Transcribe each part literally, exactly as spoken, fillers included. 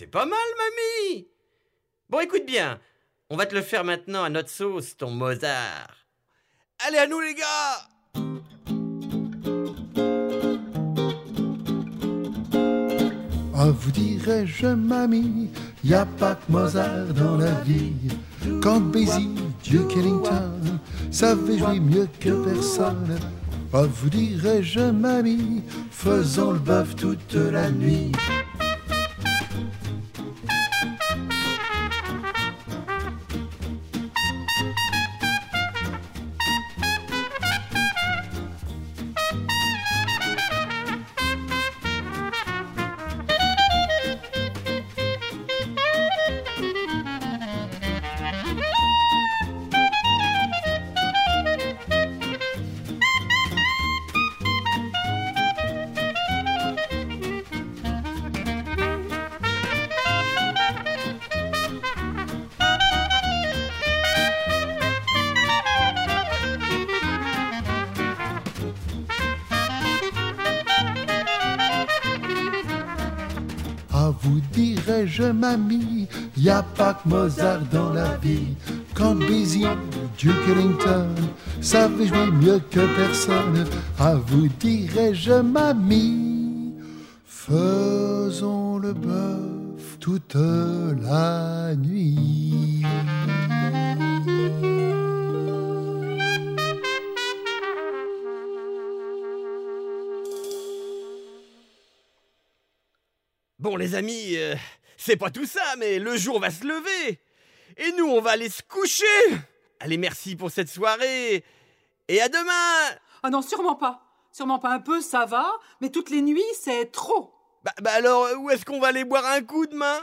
c'est pas mal, mamie. Bon, écoute bien, on va te le faire maintenant à notre sauce, ton Mozart. Allez, à nous, les gars! Ah, vous dirais-je, mamie, y a pas que Mozart dans la vie. Count Basie, Duke Ellington, savait jouer mieux que personne. Ah, vous dirais-je, mamie, faisons le bœuf toute la nuit. Ah, vous dirais-je, mamie, y a pas que Mozart dans la vie. Count Basie, Duke Ellington, savait jouer mieux que personne. Ah, vous dirais-je, mamie, faisons le bœuf toute la nuit. Bon, les amis, euh, c'est pas tout ça, mais le jour va se lever. Et nous, on va aller se coucher. Allez, merci pour cette soirée. Et à demain. Ah non, sûrement pas. Sûrement pas un peu, ça va. Mais toutes les nuits, c'est trop. Bah, bah alors, où est-ce qu'on va aller boire un coup demain?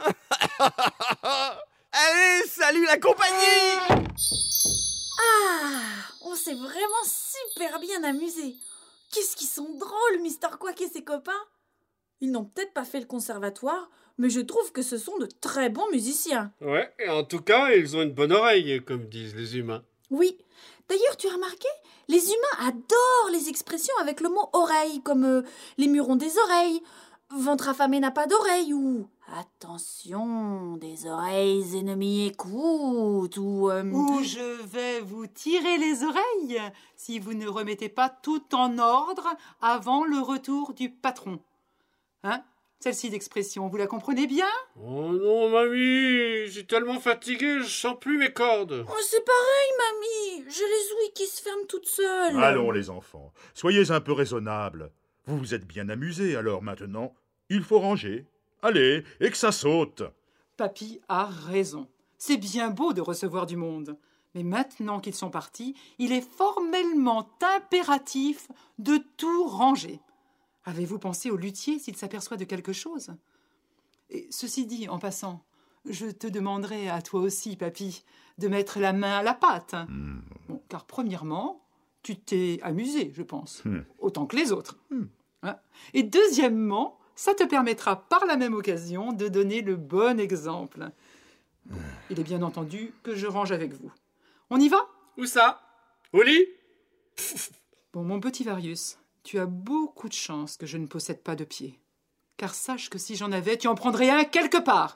Allez, salut la compagnie. Ah, on s'est vraiment super bien amusés. Qu'est-ce qu'ils sont drôles, mister Quack et ses copains. Ils n'ont peut-être pas fait le conservatoire, mais je trouve que ce sont de très bons musiciens. Ouais, et en tout cas, ils ont une bonne oreille, comme disent les humains. Oui. D'ailleurs, tu as remarqué, les humains adorent les expressions avec le mot oreille, comme euh, les murs ont des oreilles, ventre affamé n'a pas d'oreille, ou attention, des oreilles ennemies écoutent, ou... Euh... Ou je vais vous tirer les oreilles si vous ne remettez pas tout en ordre avant le retour du patron. Hein? Celle-ci d'expression, vous la comprenez bien? Oh non, mamie, je suis tellement fatigué, je sens plus mes cordes. Oh, c'est pareil, mamie. J'ai les ouïes qui se ferment toutes seules. Allons, les enfants, soyez un peu raisonnables. Vous vous êtes bien amusés, alors maintenant, il faut ranger. Allez, et que ça saute. Papy a raison. C'est bien beau de recevoir du monde. Mais maintenant qu'ils sont partis, il est formellement impératif de tout ranger. Avez-vous pensé au luthier s'il s'aperçoit de quelque chose? Et ceci dit, en passant, je te demanderai à toi aussi, papy, de mettre la main à la pâte. Mmh. Bon, car premièrement, tu t'es amusé, je pense, mmh. autant que les autres. Mmh. Hein? Et deuxièmement, ça te permettra par la même occasion de donner le bon exemple. Bon, il est bien entendu que je range avec vous. On y va? Où ça? Au lit? Bon, mon petit Varius, tu as beaucoup de chance que je ne possède pas de pied. Car sache que si j'en avais, tu en prendrais un quelque part.